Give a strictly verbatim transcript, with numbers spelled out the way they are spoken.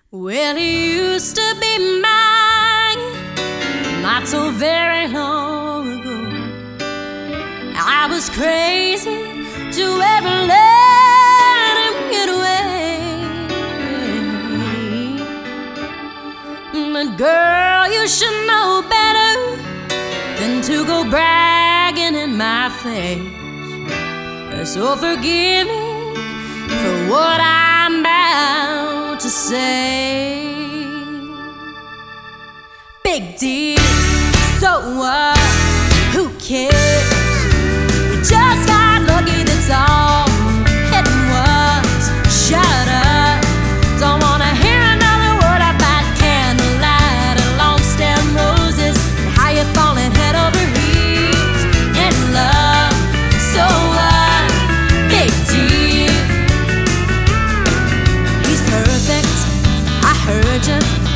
Well, he used to be mine not so very long ago. I was crazy to ever let him get away. But girl, you should know better than to go bragging in my face. So forgive me for what I'm about to say. Big deal, so what? Who cares? We just got lucky, that's all. Hitting was, shut up. Don't wanna hear another word about candlelight and long stem roses and how you're falling head over heels in love. So what? Big deal. He's perfect, I heard you.